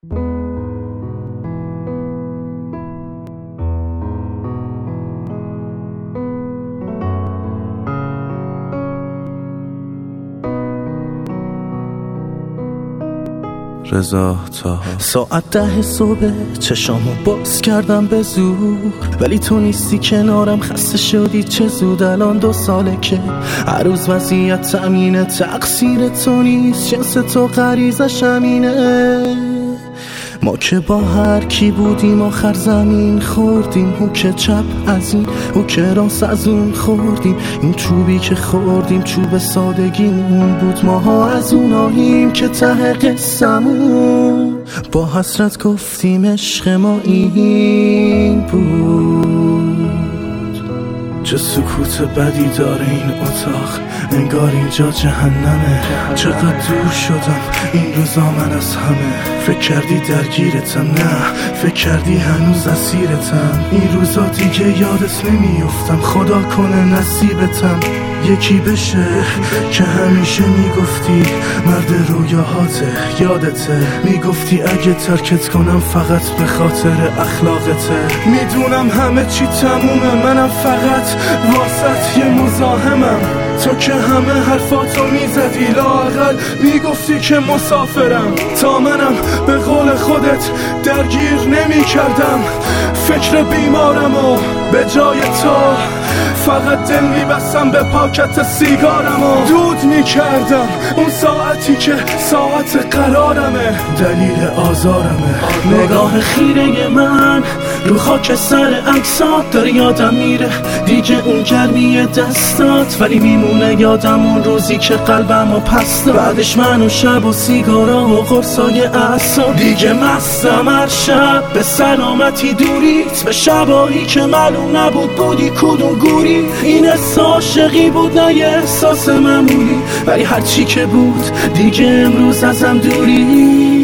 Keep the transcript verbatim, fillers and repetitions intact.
رضا تا ساعت ده صبح چشامو باز کردم به زور، ولی تو نیستی کنارم، خسته شدی چه زود. الان دو ساله که هر روز وضعیت تامینه، تقصیر تو نیست، جنس تو غریزش همینه. ما که با هر کی بودیم آخر زمین خوردیم، هو که چپ از این هو که راست از اون خوردیم. این چوبی که خوردیم چوب سادگیمون بود، ماها از اوناییم که ته قصمون. با حسرت گفتیم عشق ما این بود. چه سکوت بدی داره این اتاق، انگار اینجا جهنمه. چقدر دور شدم این روزا من از همه. فکر کردی درگیرتم، نه فکر کردی هنوز اسیرتم. این روزا دیگه یادت نمیافتم، خدا کنه نصیبتم یکی بشه که همیشه میگفتی مرد رویاهاته. یادته میگفتی اگه ترکت کنم فقط به خاطر اخلاقته. میدونم همه چی تمومه، منم فقط واسط یه مزاحمم. تو که همه حرفاتو میزدی، لااقل میگفتی که مسافرم. تا منم به قول خودت درگیر نمی کردم فکر بیمارم و به جای تو فقط دل میبستم به پاکت سیگارم و دود میکردم اون ساعتی که ساعت قرارمه، دلیل آزارمه. نگاه خیره من رو خاک سر عکسات داره یادم میره دیگه اون گرمی دستات، ولی میمونه یادم اون روزی که قلبم و پس داد. بعدش من و شب و سیگارا و قرصای اعصاب دیگه مستم هر شب به سلامتی دوریت، به شبایی که معلوم نبود بودی کدوم گوری. این احساس عاشقی بود نه یه احساس معمولی، ولی هرچی که بود دیگه امروز ازم دوری.